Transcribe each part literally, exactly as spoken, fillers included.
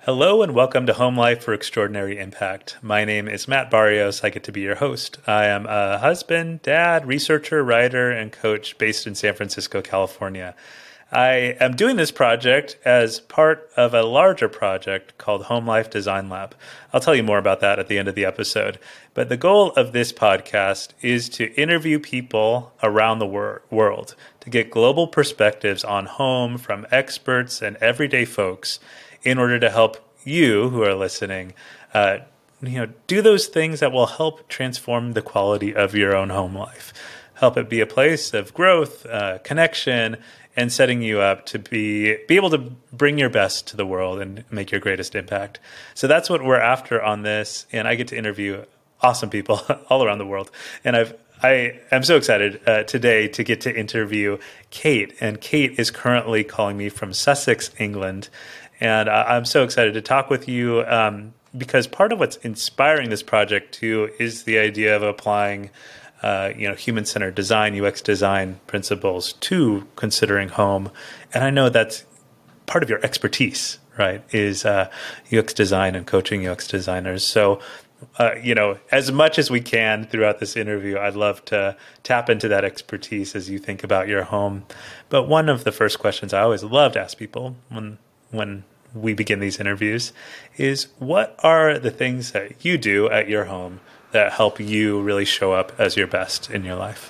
Hello and welcome to Home Life for Extraordinary Impact. My name is Matt Barrios. I get to be your host. I am a husband, dad, researcher, writer, and coach based in San Francisco, California. I am doing this project as part of a larger project called Home Life Design Lab. I'll tell you more about that at the end of the episode. But the goal of this podcast is to interview people around the wor- world to get global perspectives on home from experts and everyday folks in order to help you who are listening, uh, you know, do those things that will help transform the quality of your own home life, help it be a place of growth, uh, connection, and setting you up to be be able to bring your best to the world and make your greatest impact. So that's what we're after on this, and I get to interview awesome people all around the world. And I've I am so excited uh, today to get to interview Kate, and Kate is currently calling me from Sussex, England. And I'm so excited to talk with you um, because part of what's inspiring this project too is the idea of applying, uh, you know, human-centered design, U X design principles to considering home. And I know that's part of your expertise, right? Is uh, U X design and coaching U X designers. So, uh, you know, as much as we can throughout this interview, I'd love to tap into that expertise as you think about your home. But one of the first questions I always love to ask people when when we begin these interviews is, what are the things that you do at your home that help you really show up as your best in your life?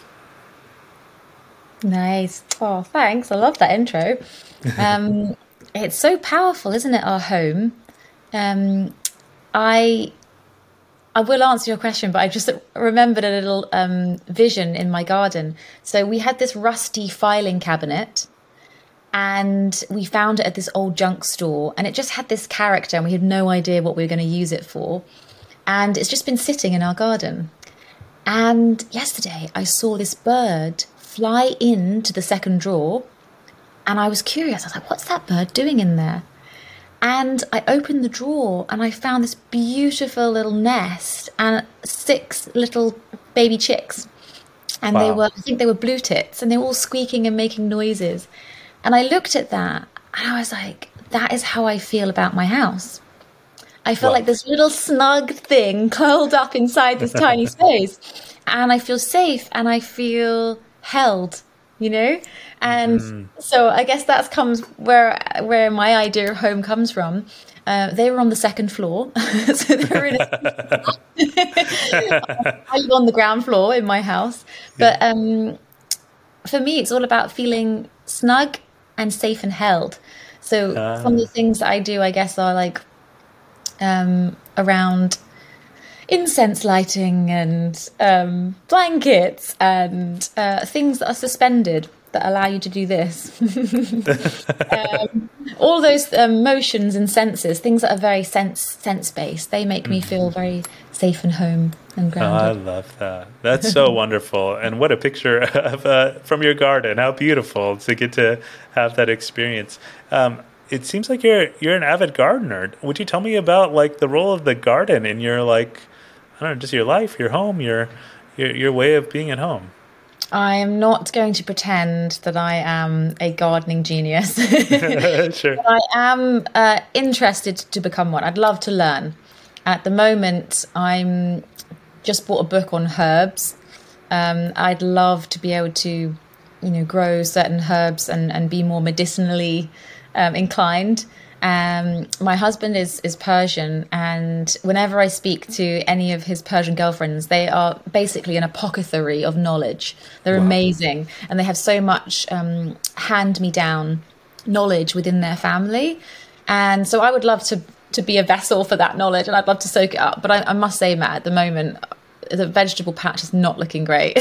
Nice. Oh, thanks. I love that intro. Um, it's so powerful, isn't it, our home? Um, I I will answer your question, but I just remembered a little um, vision in my garden. So we had this rusty filing cabinet, and we found it at this old junk store, and it just had this character and we had no idea what we were going to use it for. And it's just been sitting in our garden. And yesterday I saw this bird fly into the second drawer, and I was curious. I was like, what's that bird doing in there? And I opened the drawer and I found this beautiful little nest and six little baby chicks. And wow. they were, I think they were blue tits, and they were all squeaking and making noises. And I looked at that and I was like, that is how I feel about my house. I feel wow. like this little snug thing curled up inside this tiny space. And I feel safe and I feel held, you know? And mm. so I guess that's comes where where my idea of home comes from. Uh, they were on the second floor. so they were in a I live on the ground floor in my house. But um, for me, it's all about feeling snug and safe and held. So uh. some of the things that I do, I guess, are like um, around incense lighting and um, blankets and uh, things that are suspended that allow you to do this. um, all those um, motions and senses, things that are very sense sense based, they make me feel very safe and home and grounded. Oh, I love that. That's so wonderful. And what a picture of uh, from your garden. How beautiful to get to have that experience. Um, it seems like you're you're an avid gardener. Would you tell me about like the role of the garden in your like I don't know, just your life, your home, your your your way of being at home? I am not going to pretend that I am a gardening genius. Sure. But I am uh, interested to become one. I'd love to learn. At the moment, I'm just bought a book on herbs. Um, I'd love to be able to, you know, grow certain herbs and, and be more medicinally um, inclined. Um, my husband is, is Persian, and whenever I speak to any of his Persian girlfriends, they are basically an apothecary of knowledge. They're wow. amazing, and they have so much um, hand-me-down knowledge within their family. And so I would love to to be a vessel for that knowledge, and I'd love to soak it up. But I, I must say, Matt, at the moment, the vegetable patch is not looking great.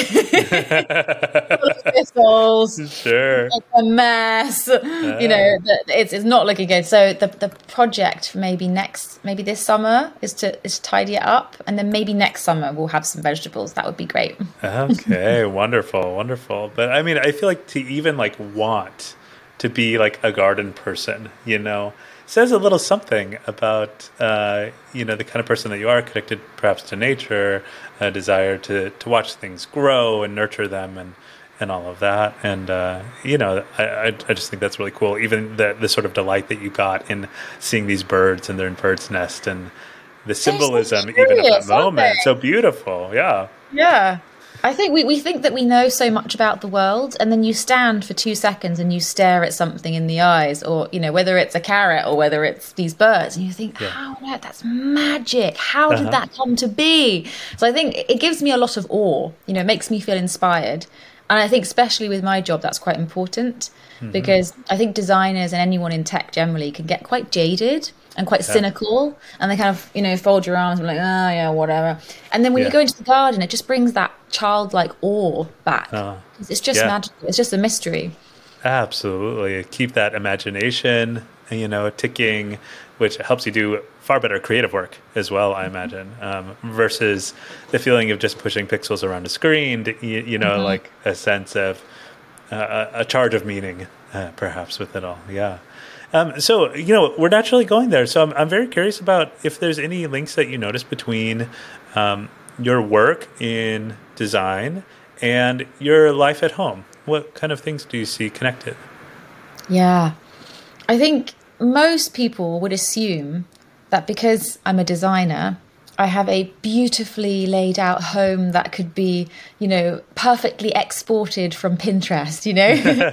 Thistles, sure, it's a mess. Ah. You know, it's it's not looking good. So the the project maybe next, maybe this summer is to is to tidy it up, and then maybe next summer we'll have some vegetables. That would be great. Okay, wonderful, wonderful. But I mean, I feel like to even like want to be like a garden person, you know, says a little something about, uh, you know, the kind of person that you are, connected perhaps to nature, a desire to, to watch things grow and nurture them and, and all of that. And, uh, you know, I, I, I just think that's really cool. Even the, the sort of delight that you got in seeing these birds and they're in bird's nest and the symbolism so even of curious, that aren't moment. they? So beautiful. Yeah. Yeah. I think we, we think that we know so much about the world, and then you stand for two seconds and you stare at something in the eyes, or, you know, whether it's a carrot or whether it's these birds, and you think, Yeah. how on earth, that's magic. How did Uh-huh. that come to be? So I think it gives me a lot of awe, you know, it makes me feel inspired. And I think especially with my job, that's quite important, because I think designers and anyone in tech generally can get quite jaded and quite Yeah. cynical, and they kind of, you know, fold your arms and be like, oh yeah, whatever. And then when Yeah. you go into the garden, it just brings that childlike awe back. Uh, 'Cause it's just yeah. magical. It's just a mystery. Absolutely. Keep that imagination, you know, ticking, which helps you do far better creative work as well, I imagine, um, versus the feeling of just pushing pixels around a screen, to, you, you know, Mm-hmm. like a sense of uh, a charge of meaning, uh, perhaps, with it all. Yeah. Um, so, you know, we're naturally going there. So I'm, I'm very curious about if there's any links that you notice between um, your work in design and your life at home. What kind of things do you see connected? Yeah. I think most people would assume that because I'm a designer, I have a beautifully laid out home that could be, you know, perfectly exported from Pinterest, you know?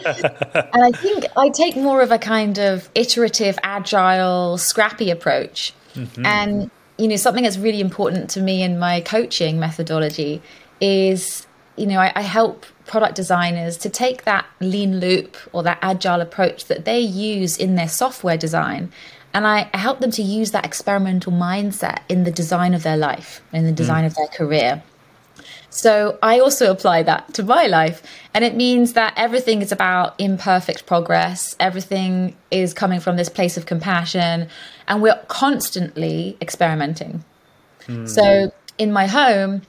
And I think I take more of a kind of iterative, agile, scrappy approach. Mm-hmm. And, you know, something that's really important to me in my coaching methodology is, you know, I, I help product designers to take that lean loop or that agile approach that they use in their software design. And I, I help them to use that experimental mindset in the design of their life, in the design mm. of their career. So I also apply that to my life. And it means that everything is about imperfect progress. Everything is coming from this place of compassion. And we're constantly experimenting. Mm. So in my home,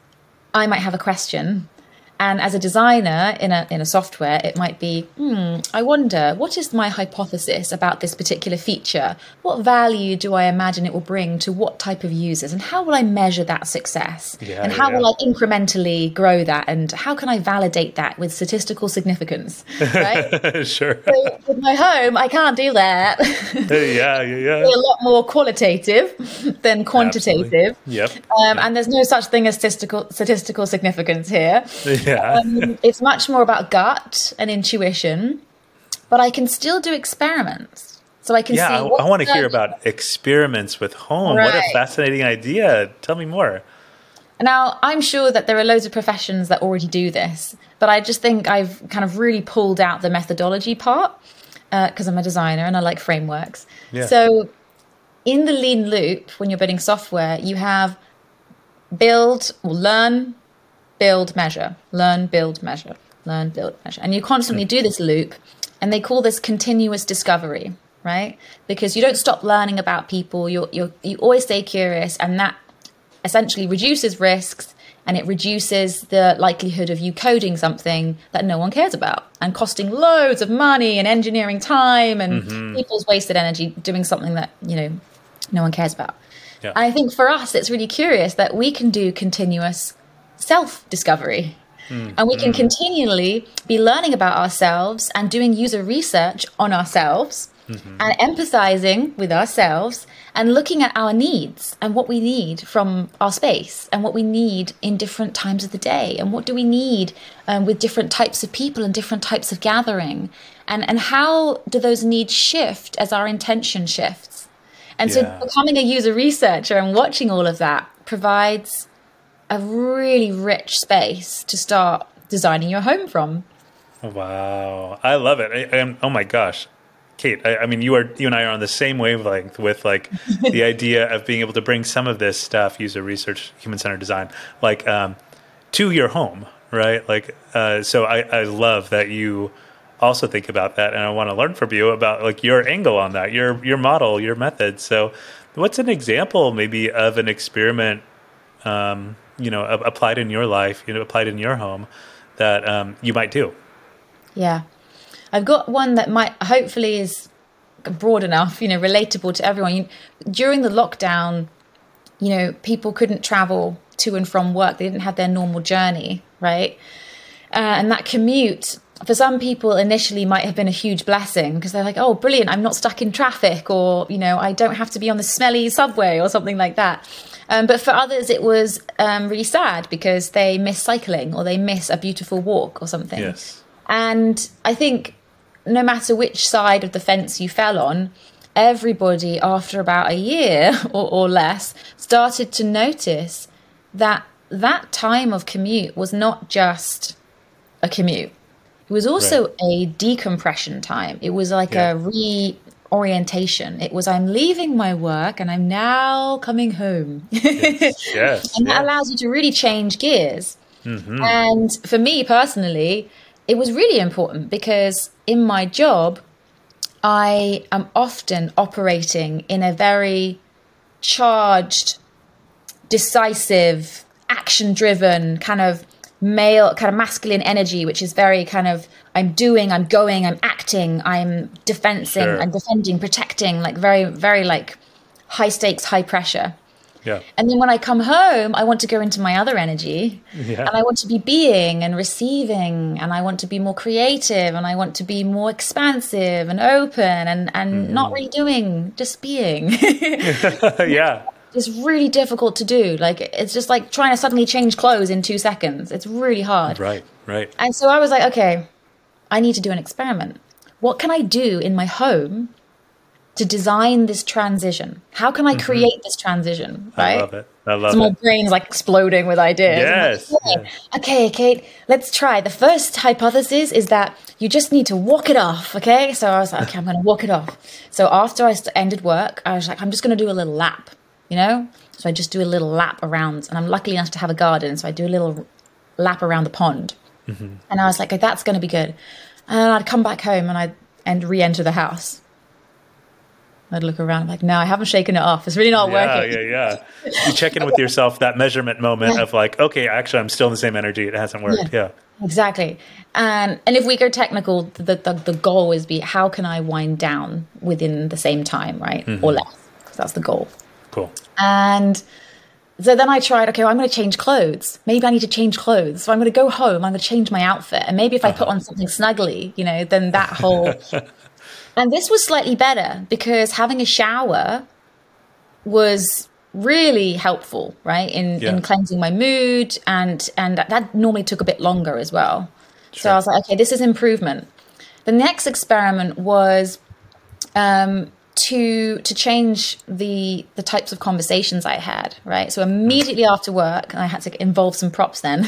I might have a question. And as a designer in a in a software, it might be, hmm, I wonder, what is my hypothesis about this particular feature? What value do I imagine it will bring to what type of users? And how will I measure that success? Yeah, and how yeah. will I incrementally grow that? And how can I validate that with statistical significance? Right? Sure. So with my home, I can't do that. yeah, yeah, yeah. It's a lot more qualitative than quantitative. Absolutely. Yep. Um, yep. And there's no such thing as statistical statistical significance here. Yeah. Um, it's much more about gut and intuition, but I can still do experiments. So I can yeah, see. I, I want to hear about experiments with home. Right. What a fascinating idea. Tell me more. Now, I'm sure that there are loads of professions that already do this, but I just think I've kind of really pulled out the methodology part because uh, I'm a designer and I like frameworks. Yeah. So in the lean loop, when you're building software, you have build or learn, build, measure, learn, build, measure, learn, build, measure. And you constantly do this loop, and they call this continuous discovery, right? Because you don't stop learning about people. You're, you're, you always stay curious, and that essentially reduces risks, and it reduces the likelihood of you coding something that no one cares about and costing loads of money and engineering time and mm-hmm. people's wasted energy doing something that, you know, no one cares about. Yeah. And I think for us, it's really curious that we can do continuous self-discovery. Mm, and we can mm. continually be learning about ourselves and doing user research on ourselves mm-hmm. and empathizing with ourselves and looking at our needs and what we need from our space and what we need in different times of the day and what do we need um, with different types of people and different types of gathering and, and how do those needs shift as our intention shifts. And yeah. so becoming a user researcher and watching all of that provides a really rich space to start designing your home from. Wow. I love it. I, I, oh my gosh. Kate, I, I mean, you are, you and I are on the same wavelength with like the idea of being able to bring some of this stuff, user research, human-centered design, like um, to your home, right? Like, uh, so I, I love that you also think about that. And I want to learn from you about like your angle on that, your, your model, your method. So what's an example maybe of an experiment, um, you know, applied in your life, you know, applied in your home that um, you might do? Yeah. I've got one that might hopefully is broad enough, you know, relatable to everyone. You, during the lockdown, you know, people couldn't travel to and from work. They didn't have their normal journey, right? Uh, and that commute, for some people initially might have been a huge blessing because they're like, oh, brilliant, I'm not stuck in traffic, or, you know, I don't have to be on the smelly subway or something like that. Um, but for others, it was um, really sad because they miss cycling or they miss a beautiful walk or something. Yes. And I think no matter which side of the fence you fell on, everybody after about a year or, or less started to notice that that time of commute was not just a commute. It was also right. a decompression time. It was like yeah. a reorientation. It was, I'm leaving my work and I'm now coming home. Yes. Yes. And that yes. allows you to really change gears. Mm-hmm. And for me personally, it was really important because in my job, I am often operating in a very charged, decisive, action-driven kind of male, kind of masculine energy, which is very kind of, I'm doing, I'm going, I'm acting, I'm defensing, sure. I'm defending, protecting, like very, very like high stakes, high pressure. Yeah. And then when I come home, I want to go into my other energy yeah. and I want to be being and receiving, and I want to be more creative, and I want to be more expansive and open and, and mm-hmm. not really doing, just being. yeah. It's really difficult to do. Like, it's just like trying to suddenly change clothes in two seconds. It's really hard. Right, right. And so I was like, okay, I need to do an experiment. What can I do in my home to design this transition? How can I create mm-hmm. this transition? Right? I love it. I love so my it. My brain's like exploding with ideas. Yes, like, okay, yes. okay, Kate, let's try. The first hypothesis is that you just need to walk it off. Okay. So I was like, okay, I'm going to walk it off. So after I ended work, I was like, I'm just going to do a little lap. You know, so I just do a little lap around, and I'm lucky enough to have a garden, so I do a little lap around the pond. Mm-hmm. And I was like, oh, that's going to be good. And I'd come back home and I'd and re-enter the house. I'd look around, I'm like, no, I haven't shaken it off. It's really not yeah, working. Yeah, yeah, You check in with yourself, that measurement moment yeah. of like, okay, actually, I'm still in the same energy. It hasn't worked. Yeah, yeah. Exactly. And and if we go technical, the, the the goal is be how can I wind down within the same time, right, mm-hmm. or less? Because that's the goal. Cool. And so then I tried, okay, well, I'm going to change clothes. Maybe I need to change clothes. So I'm going to go home. I'm going to change my outfit. And maybe if I put on something snuggly, you know, then that whole... And this was slightly better because having a shower was really helpful, right, in, yeah. in cleansing my mood. And, and that, that normally took a bit longer as well. Sure. So I was like, okay, this is improvement. The next experiment was... Um, to to change the the types of conversations I had, right? So immediately after work, I had to involve some props then.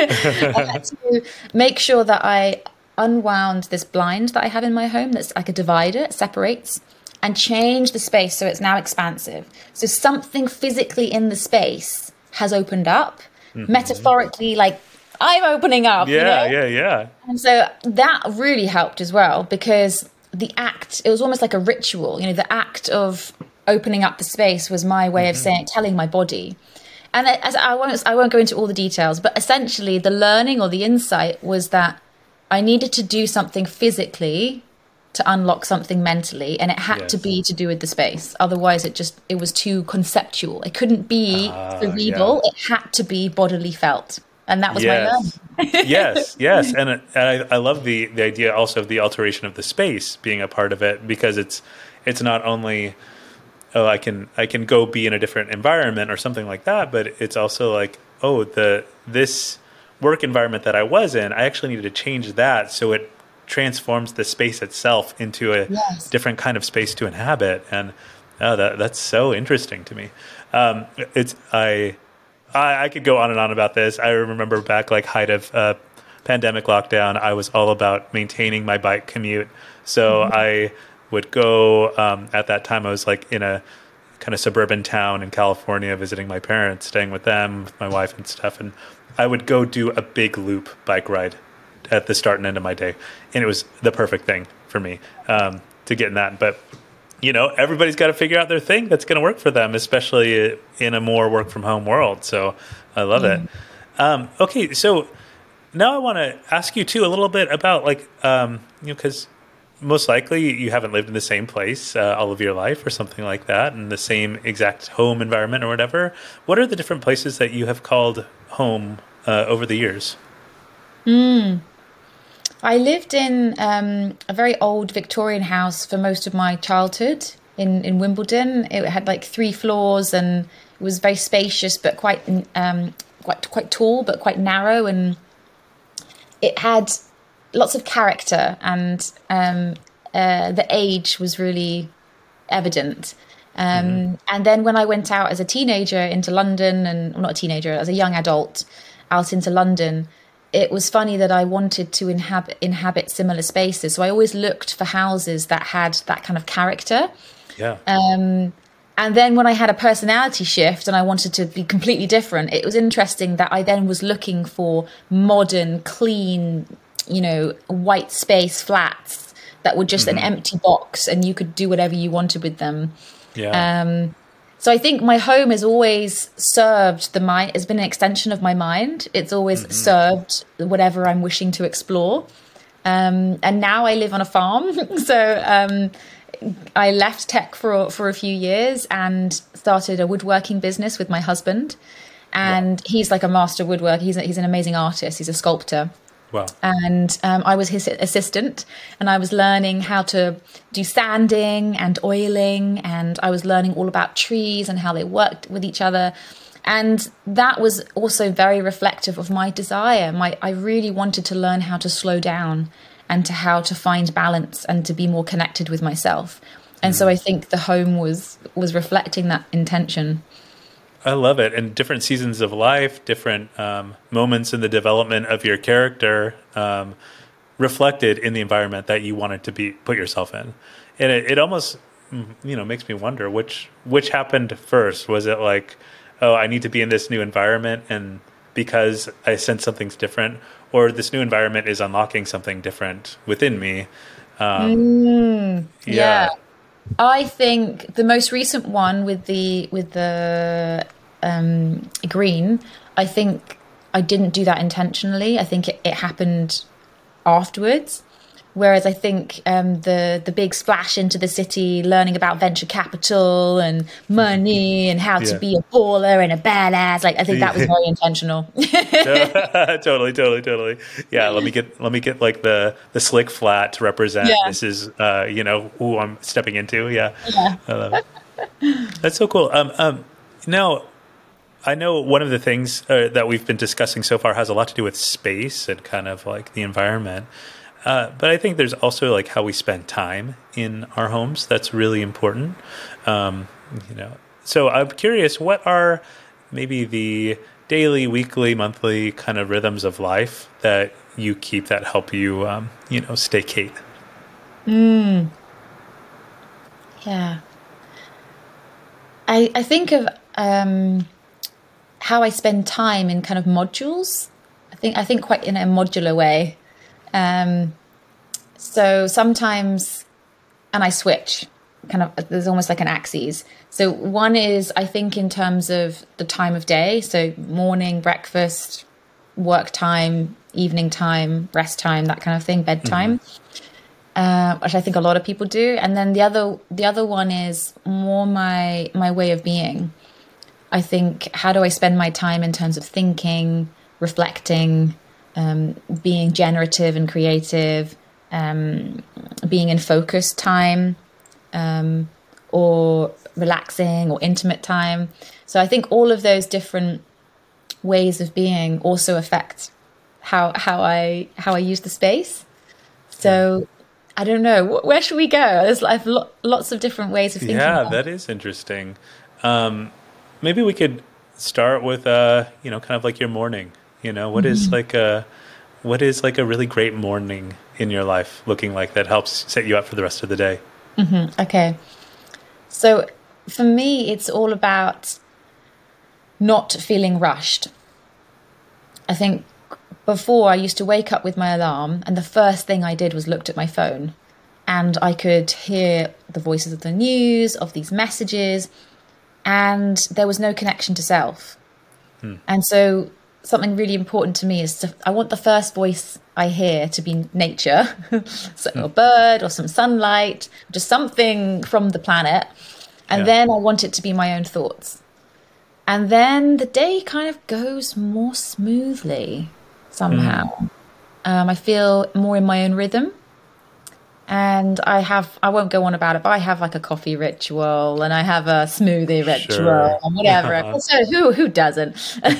I had to make sure that I unwound this blind that I have in my home that's like a divider, it separates, and change the space so it's now expansive. So something physically in the space has opened up, mm-hmm. metaphorically, like I'm opening up. Yeah, you know? yeah, yeah. And so that really helped as well because the act, it was almost like a ritual, you know, the act of opening up the space was my way mm-hmm. of saying, telling my body. And as I won't, I won't go into all the details, but essentially the learning or the insight was that I needed to do something physically to unlock something mentally, and it had yes. to be to do with the space. Otherwise it just, it was too conceptual. It couldn't be uh, cerebral. Yeah. It had to be bodily felt. And that was yes. my learning. yes, yes. And, and I, I love the, the idea also of the alteration of the space being a part of it, because it's it's not only, oh, I can I can go be in a different environment or something like that, but it's also like, oh, the this work environment that I was in, I actually needed to change that so it transforms the space itself into a yes. different kind of space to inhabit. And oh, that that's so interesting to me. Um, it's I... I, I could go on and on about this. I remember back like height of uh, pandemic lockdown, I was all about maintaining my bike commute. So mm-hmm. I would go, um, at that time I was like in a kind of suburban town in California visiting my parents, staying with them, with my wife and stuff. And I would go do a big loop bike ride at the start and end of my day. And it was the perfect thing for me um, to get in that. But you know, everybody's got to figure out their thing that's going to work for them, especially in a more work from home world. So I love mm. it. Um, okay. So now I want to ask you too, a little bit about like, um, you know, cause most likely you haven't lived in the same place uh, all of your life or something like that, in the same exact home environment or whatever. What are the different places that you have called home uh, over the years? I lived in um, a very old Victorian house for most of my childhood in, in Wimbledon. It had like three floors and it was very spacious, but quite um, quite quite tall, but quite narrow, and it had lots of character, and um, uh, the age was really evident. Um, mm-hmm. And then when I went out as a teenager into London, and well, not a teenager, as a young adult out into London, it was funny that I wanted to inhabit inhabit similar spaces. So I always looked for houses that had that kind of character. Yeah. Um, and then when I had a personality shift and I wanted to be completely different, it was interesting that I then was looking for modern, clean, you know, white space flats that were just mm-hmm. an empty box and you could do whatever you wanted with them. Yeah. Um, so I think my home has always served the mind, it's been an extension of my mind. It's always mm-hmm. served whatever I'm wishing to explore. Um, and now I live on a farm. so um, I left tech for, for a few years and started a woodworking business with my husband. And wow. he's like a master woodworker. He's, a, he's an amazing artist. He's a sculptor. Wow. And um, I was his assistant, and I was learning how to do sanding and oiling, and I was learning all about trees and how they worked with each other. And that was also very reflective of my desire. My I really wanted to learn how to slow down and to how to find balance and to be more connected with myself. And mm. so I think the home was was reflecting that intention. I love it. And different seasons of life, different um, moments in the development of your character um, reflected in the environment that you wanted to be put yourself in. And it, it almost, you know, makes me wonder which which happened first. Was it like, oh, I need to be in this new environment and because I sense something's different, or this new environment is unlocking something different within me? Um, mm, yeah. yeah. I think the most recent one with the with the um, green, I think I didn't do that intentionally. I think it, it happened afterwards. Whereas I think um, the the big splash into the city, learning about venture capital and money and how yeah. to be a baller and a badass, like I think that was very intentional. totally, totally, totally. Yeah, let me get let me get like the the slick flat to represent. Yeah. This is uh, you know who I'm stepping into. Yeah, yeah. I love it. That's so cool. Um, um, now. I know one of the things uh, that we've been discussing so far has a lot to do with space and kind of like the environment. Uh, but I think there's also like how we spend time in our homes. That's really important. Um, you know, so I'm curious, what are maybe the daily, weekly, monthly kind of rhythms of life that you keep that help you, um, you know, stay Kate? Mm. Yeah. I I think of um, how I spend time in kind of modules. I think I think quite in a modular way. Um, so sometimes, and I switch kind of, there's almost like an axis. So one is, I think in terms of the time of day. So morning, breakfast, work time, evening time, rest time, that kind of thing, bedtime, mm-hmm. uh, which I think a lot of people do. And then the other, the other one is more my, my way of being. I think, how do I spend my time in terms of thinking, reflecting, Um, being generative and creative, um, being in focused time, um, or relaxing or intimate time. So I think all of those different ways of being also affect how how I how I use the space. So I don't know, where should we go? There's I've lo- lots of different ways of thinking. Yeah, about. That is interesting. Um, maybe we could start with uh, you know, kind of like your morning. You know, what mm-hmm. is like a what is like a really great morning in your life looking like that helps set you up for the rest of the day? Mm-hmm. Okay. So for me, it's all about not feeling rushed. I think before I used to wake up with my alarm and the first thing I did was looked at my phone and I could hear the voices of the news, of these messages, and there was no connection to self. Hmm. And so something really important to me is to, I want the first voice I hear to be nature, so a bird or some sunlight, just something from the planet. And yeah. then I want it to be my own thoughts. And then the day kind of goes more smoothly somehow. Mm. Um, I feel more in my own rhythm. And I have, I won't go on about it, but I have like a coffee ritual and I have a smoothie ritual Sure. and whatever. So who, who doesn't?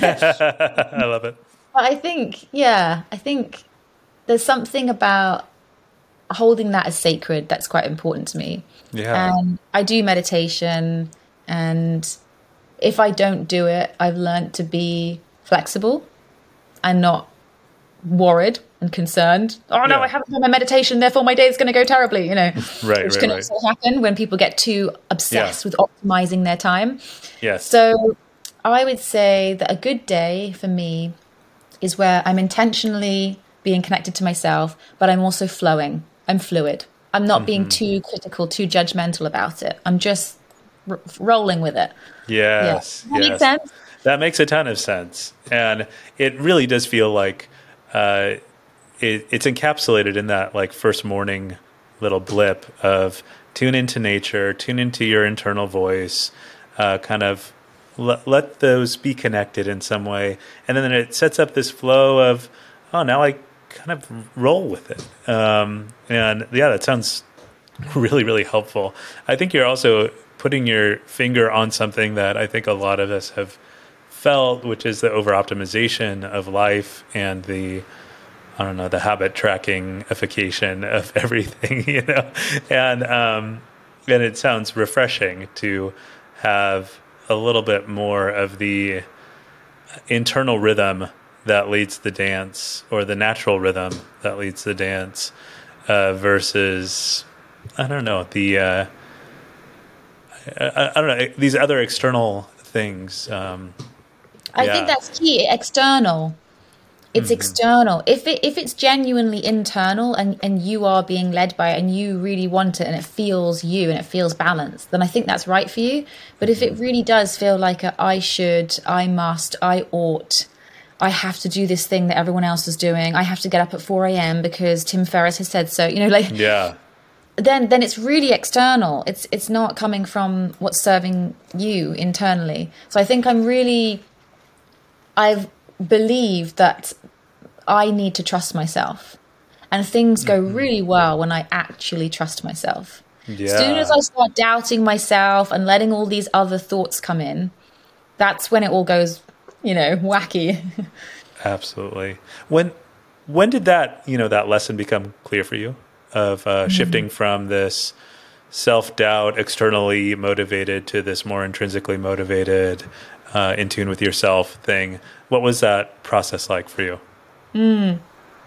I love it. But I think, yeah, I think there's something about holding that as sacred that's quite important to me. Yeah. And I do meditation, and if I don't do it, I've learned to be flexible and not worried and concerned. Oh no, Yeah. I haven't done my meditation, therefore my day is going to go terribly, you know. Right, Which right, can right. also happen when people get too obsessed Yeah. with optimizing their time. Yes. So I would say that a good day for me is where I'm intentionally being connected to myself, but I'm also flowing. I'm fluid. I'm not being too critical, too judgmental about it. I'm just r- rolling with it. Yes. Yeah. Does that yes. make sense? That makes a ton of sense. And it really does feel like uh, it, it's encapsulated in that like first morning little blip of tune into nature, tune into your internal voice, uh, kind of let, let those be connected in some way. And then it sets up this flow of, oh, now I kind of roll with it. Um, and yeah, that sounds really, really helpful. I think you're also putting your finger on something that I think a lot of us have felt, which is the over-optimization of life and the, I don't know, the habit tracking-ification of everything, you know? And, um, and it sounds refreshing to have a little bit more of the internal rhythm that leads the dance, or the natural rhythm that leads the dance, uh, versus, I don't know, the, uh, I, I don't know, these other external things. Um, I yeah. think that's key. External. It's Mm-hmm. external. If it if it's genuinely internal and, and you are being led by it and you really want it and it feels you and it feels balanced, then I think that's right for you. But if it really does feel like a I should, I must, I ought, I have to do this thing that everyone else is doing, I have to get up at four a.m. because Tim Ferriss has said so, you know, like Yeah. then then it's really external. It's it's not coming from what's serving you internally. So I think I'm really I've believed that I need to trust myself. And things go really well when I actually trust myself. Yeah. As soon as I start doubting myself and letting all these other thoughts come in, that's when it all goes, you know, wacky. Absolutely. When when did that, you know, that lesson become clear for you of uh, mm-hmm. shifting from this self-doubt, externally motivated, to this more intrinsically motivated, uh, in tune with yourself thing? What was that process like for you? Mm.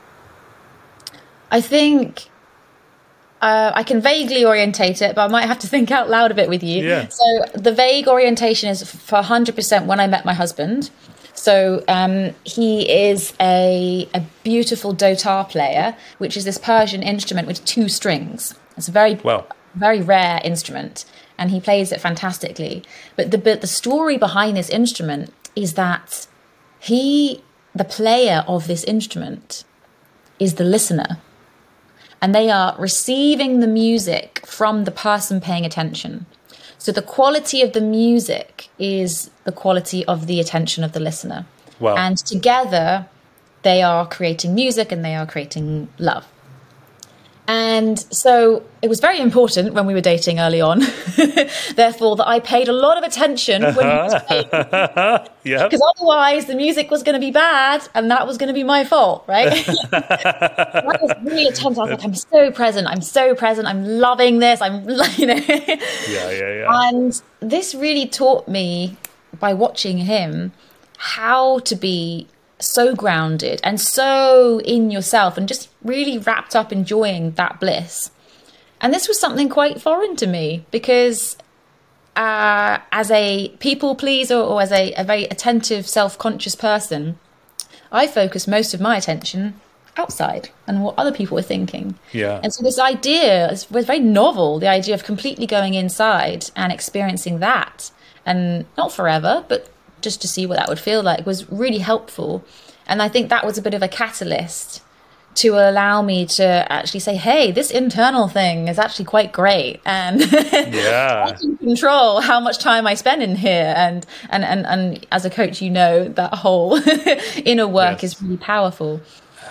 I think uh, I can vaguely orientate it, but I might have to think out loud a bit with you. Yeah. So the vague orientation is for one hundred percent when I met my husband. So um, he is a, a beautiful dotar player, which is this Persian instrument with two strings. It's a very, wow. very rare instrument, and he plays it fantastically. But the but the story behind this instrument is that he, the player of this instrument, is the listener. And they are receiving the music from the person paying attention. So the quality of the music is the quality of the attention of the listener. Wow. And together they are creating music and they are creating love. And so it was very important when we were dating early on, therefore, that I paid a lot of attention when he was playing. Yeah. Because otherwise the music was going to be bad and that was going to be my fault, right? So I was really attentive. I was like, I'm so present. I'm so present. I'm loving this. I'm, you know. Yeah, yeah, yeah. And this really taught me, by watching him, how to be so grounded and so in yourself and just really wrapped up enjoying that bliss. And this was something quite foreign to me because uh, as a people pleaser or as a, a very attentive, self-conscious person, I focused most of my attention outside and what other people were thinking. Yeah. And so this idea was very novel, the idea of completely going inside and experiencing that, and not forever, but just to see what that would feel like, was really helpful. And I think that was a bit of a catalyst to allow me to actually say, hey, this internal thing is actually quite great. And yeah. I can control how much time I spend in here. And, and, and, and as a coach, you know, that whole inner work yes. is really powerful.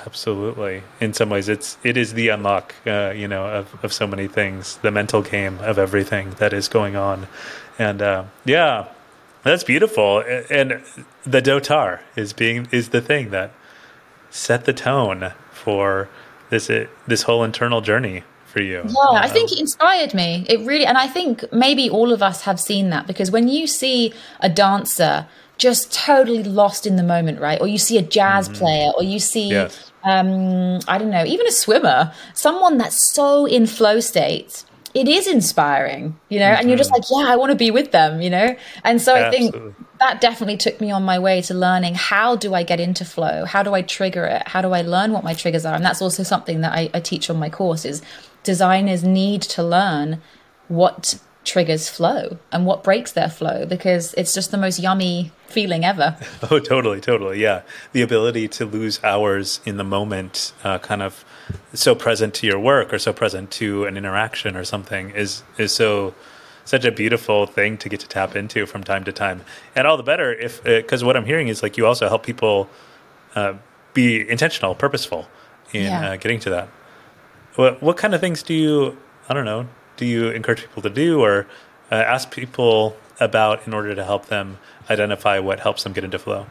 Absolutely. In some ways, it's it is the unlock, uh, you know, of, of so many things, the mental game of everything that is going on, and uh, yeah, that's beautiful. And the dotar is being is the thing that set the tone for this this whole internal journey for you. Yeah, I Um, think it inspired me. It really, and I think maybe all of us have seen that, because when you see a dancer just totally lost in the moment, right? Or you see a jazz player, or you see, yes. um, I don't know, even a swimmer, someone that's so in flow state, it is inspiring, you know, and you're just like, yeah, I want to be with them, you know? And so I think Absolutely. that definitely took me on my way to learning, how do I get into flow? How do I trigger it? How do I learn what my triggers are? And that's also something that I, I teach on my course, is designers need to learn what triggers flow and what breaks their flow, because it's just the most yummy feeling ever. Oh, totally, totally. Yeah. The ability to lose hours in the moment, uh, kind of so present to your work or so present to an interaction or something is, is so, such a beautiful thing to get to tap into from time to time. And all the better if, because uh, what I'm hearing is like you also help people uh, be intentional, purposeful in Yeah. uh, getting to that. What, what kind of things do you, I don't know, do you encourage people to do or uh, ask people about in order to help them identify what helps them get into flow?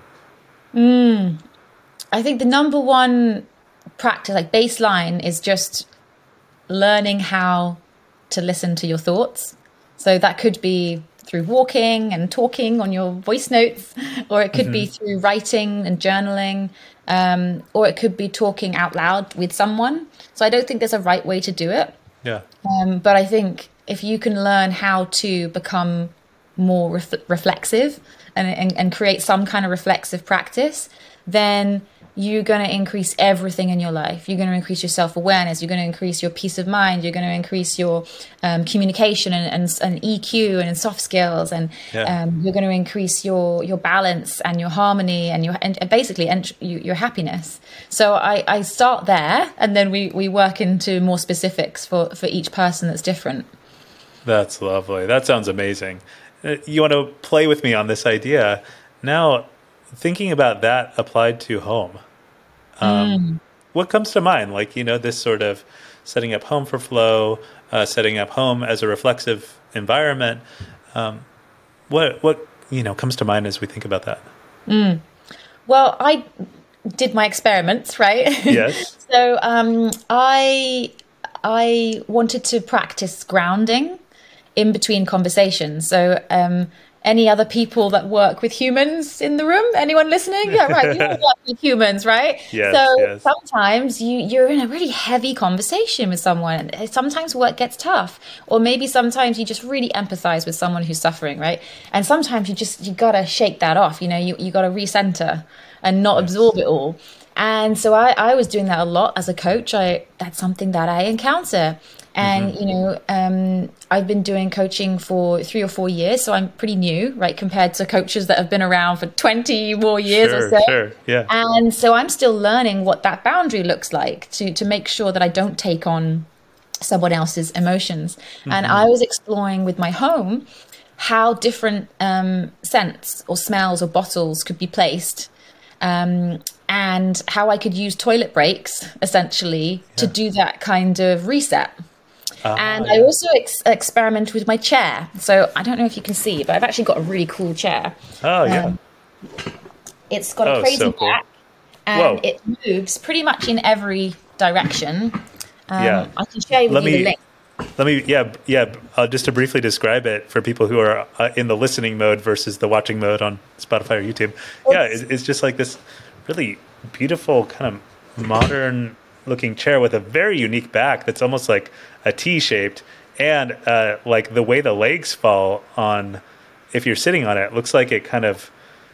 I think the number one practice, like baseline, is just learning how to listen to your thoughts. So that could be through walking and talking on your voice notes, or it could mm-hmm. be through writing and journaling, um, or it could be talking out loud with someone. So I don't think there's a right way to do it. Yeah. Um, but I think if you can learn how to become more ref- reflexive and, and, and create some kind of reflexive practice, then you're going to increase everything in your life. You're going to increase your self-awareness. You're going to increase your peace of mind. You're going to increase your um, communication and, and, and E Q and soft skills. And yeah. um, you're going to increase your, your balance and your harmony and your and basically and your happiness. So I, I start there, and then we, we work into more specifics for, for each person that's different. That's lovely. That sounds amazing. You want to play with me on this idea? Now, thinking about that applied to home, um, mm. what comes to mind? Like, you know, this sort of setting up home for flow, uh, setting up home as a reflexive environment. Um, what, what, you know, comes to mind as we think about that? Mm. Well, I did my experiments, right? Yes. so um, I, I wanted to practice grounding in between conversations. So, um, any other people that work with humans in the room? Anyone listening? Yeah, right. You all work with humans, right? Yes, so yes. sometimes you, you're in a really heavy conversation with someone. Sometimes work gets tough. Or maybe sometimes you just really empathize with someone who's suffering, right? And sometimes you just, you got to shake that off. You know, you, you got to recenter and not yes. absorb it all. And so I, I was doing that a lot as a coach. I that's something that I encounter. And, mm-hmm. you know, um, I've been doing coaching for three or four years, so I'm pretty new, right, compared to coaches that have been around for twenty more years sure, or so. Sure, yeah. And so I'm still learning what that boundary looks like to, to make sure that I don't take on someone else's emotions. Mm-hmm. And I was exploring with my home how different um, scents or smells or bottles could be placed. Um, and how I could use toilet breaks, essentially, yeah. to do that kind of reset. Uh, and yeah. I also ex- experiment with my chair. So I don't know if you can see, but I've actually got a really cool chair. Oh, yeah. Um, it's got a oh, crazy so cool. back, and Whoa. it moves pretty much in every direction. Um, yeah. I can share with Let you me, the link. Let me, yeah, yeah. Uh, just to briefly describe it for people who are uh, in the listening mode versus the watching mode on Spotify or YouTube. Oops. Yeah, it's, it's just like this really beautiful kind of modern looking chair with a very unique back that's almost like a T-shaped, and uh, like the way the legs fall on, if you're sitting on it, looks like it kind of,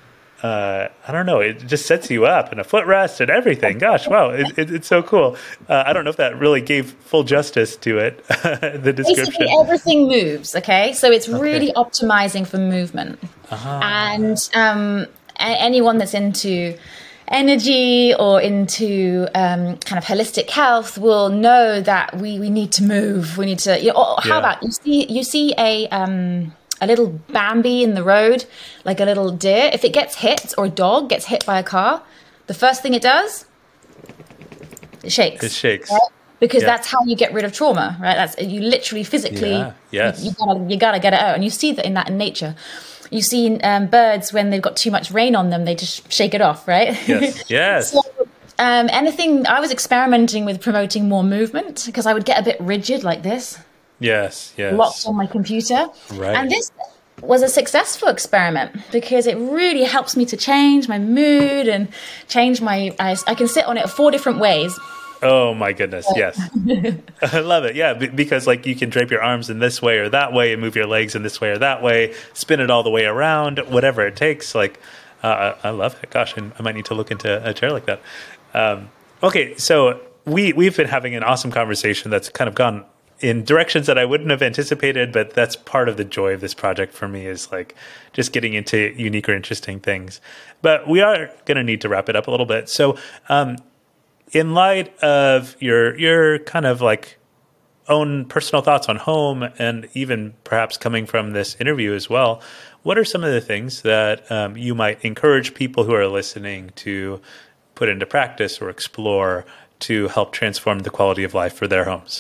uh, I don't know, it just sets you up, and a footrest and everything. Gosh, wow, it, it, it's so cool. Uh, I don't know if that really gave full justice to it, the description. Basically, everything moves, okay? So it's okay. really optimizing for movement. Uh-huh. And um, anyone that's into energy or into um, kind of holistic health will know that we, we need to move. We need to. You know, or how yeah. about you see you see a um, a little Bambi in the road, like a little deer. If it gets hit or a dog gets hit by a car, the first thing it does, It shakes. It shakes. Right? Because Yeah. that's how you get rid of trauma, right? That's you literally physically, Yeah. Yes. you, you gotta you gotta get it out, and you see that in that in nature. You see um, birds when they've got too much rain on them, they just shake it off, right? Yes. Yes. So, um, anything. I was experimenting with promoting more movement because I would get a bit rigid like this, Yes. Yes. locked on my computer, Right. and this was a successful experiment because it really helps me to change my mood and change my. I, I can sit on it four different ways. Oh my goodness. Yes. I love it. Yeah. B- because like you can drape your arms in this way or that way and move your legs in this way or that way, spin it all the way around, whatever it takes. Like, uh, I I love it. Gosh, I might need to look into a chair like that. Um, okay. So we, we've been having an awesome conversation that's kind of gone in directions that I wouldn't have anticipated, but that's part of the joy of this project for me is like just getting into unique or interesting things. But we are going to need to wrap it up a little bit. So, um, in light of your your kind of like own personal thoughts on home and even perhaps coming from this interview as well, what are some of the things that um, you might encourage people who are listening to put into practice or explore to help transform the quality of life for their homes?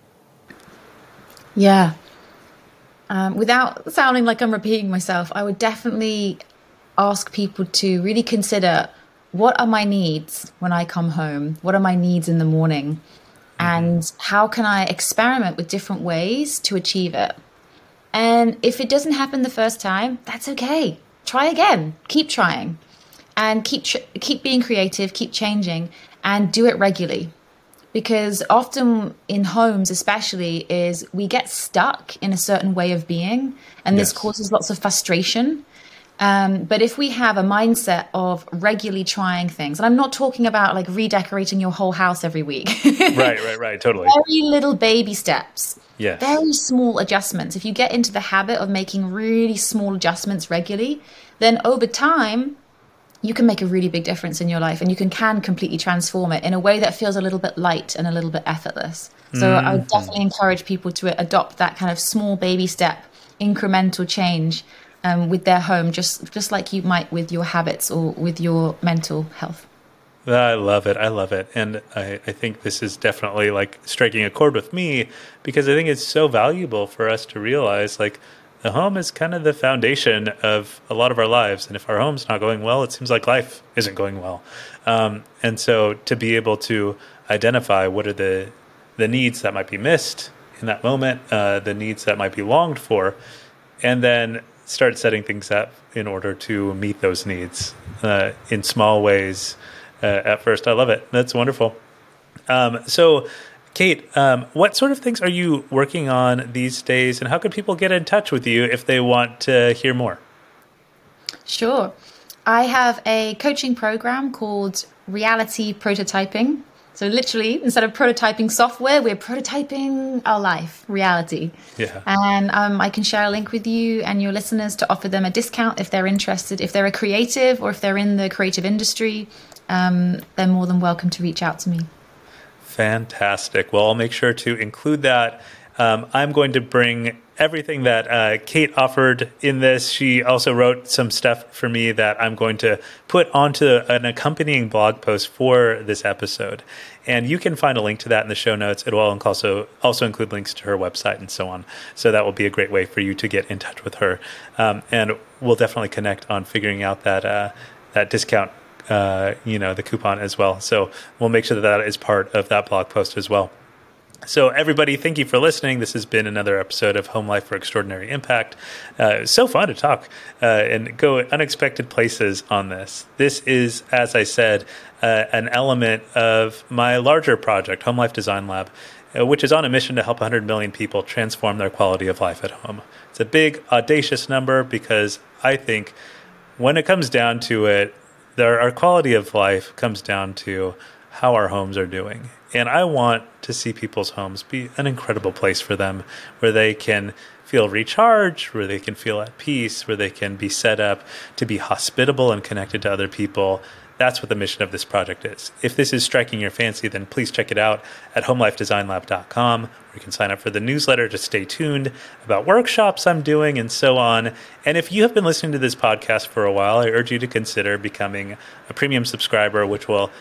Yeah. Um, without sounding like I'm repeating myself, I would definitely ask people to really consider, what are my needs when I come home? What are my needs in the morning? And how can I experiment with different ways to achieve it? And if it doesn't happen the first time, that's okay. Try again. Keep trying. And keep tr- keep being creative, keep changing, and do it regularly. Because often in homes especially is we get stuck in a certain way of being, and this Yes. causes lots of frustration. Um, but if we have a mindset of regularly trying things, and I'm not talking about like redecorating your whole house every week. Right, right, right. Totally. Very little baby steps. Yes. Very small adjustments. If you get into the habit of making really small adjustments regularly, then over time, you can make a really big difference in your life, and you can, can completely transform it in a way that feels a little bit light and a little bit effortless. So mm-hmm. I would definitely encourage people to adopt that kind of small baby step, incremental change um, with their home, just, just like you might with your habits or with your mental health. I love it. I love it. And I, I think this is definitely like striking a chord with me, because I think it's so valuable for us to realize like the home is kind of the foundation of a lot of our lives. And if our home's not going well, it seems like life isn't going well. Um, and so to be able to identify what are the, the needs that might be missed in that moment, uh, the needs that might be longed for, and then start setting things up in order to meet those needs uh, in small ways. Uh, at first. I love it. That's wonderful. Um, so, Kate, um, what sort of things are you working on these days, and how can people get in touch with you if they want to hear more? Sure. I have a coaching program called Reality Prototyping. So literally, instead of prototyping software, we're prototyping our life, reality. Yeah. And um, I can share a link with you and your listeners to offer them a discount if they're interested. If they're a creative or if they're in the creative industry, um, they're more than welcome to reach out to me. Fantastic. Well, I'll make sure to include that. Um, I'm going to bring everything that uh, Kate offered in this. She also wrote some stuff for me that I'm going to put onto an accompanying blog post for this episode. And you can find a link to that in the show notes. It will also, also include links to her website and so on. So that will be a great way for you to get in touch with her. Um, and we'll definitely connect on figuring out that uh, that discount, uh, you know, the coupon as well. So we'll make sure that that is part of that blog post as well. So everybody, thank you for listening. This has been another episode of Home Life for Extraordinary Impact. Uh, it's so fun to talk uh, and go unexpected places on this. This is, as I said, uh, an element of my larger project, Home Life Design Lab, uh, which is on a mission to help one hundred million people transform their quality of life at home. It's a big, audacious number because I think when it comes down to it, there, our quality of life comes down to how our homes are doing. And I want to see people's homes be an incredible place for them, where they can feel recharged, where they can feel at peace, where they can be set up to be hospitable and connected to other people. That's what the mission of this project is. If this is striking your fancy, then please check it out at home life design lab dot com, where you can sign up for the newsletter to stay tuned about workshops I'm doing and so on. And if you have been listening to this podcast for a while, I urge you to consider becoming a premium subscriber, which will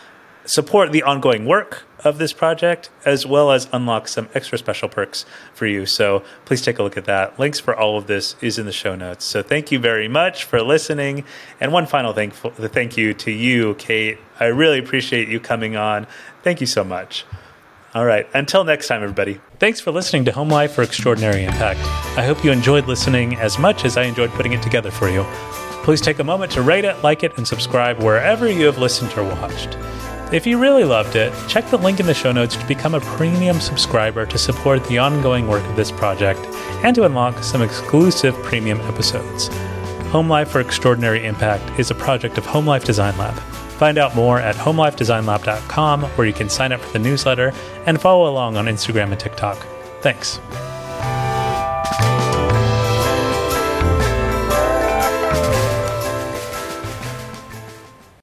support the ongoing work of this project, as well as unlock some extra special perks for you. So please take a look at that. Links for all of this is in the show notes. So thank you very much for listening. And one final thankful, thank you to you, Kate. I really appreciate you coming on. Thank you so much. All right. Until next time, everybody. Thanks for listening to Home Life for Extraordinary Impact. I hope you enjoyed listening as much as I enjoyed putting it together for you. Please take a moment to rate it, like it, and subscribe wherever you have listened or watched. If you really loved it, check the link in the show notes to become a premium subscriber to support the ongoing work of this project and to unlock some exclusive premium episodes. Home Life for Extraordinary Impact is a project of Home Life Design Lab. Find out more at home life design lab dot com, where you can sign up for the newsletter and follow along on Instagram and TikTok. Thanks.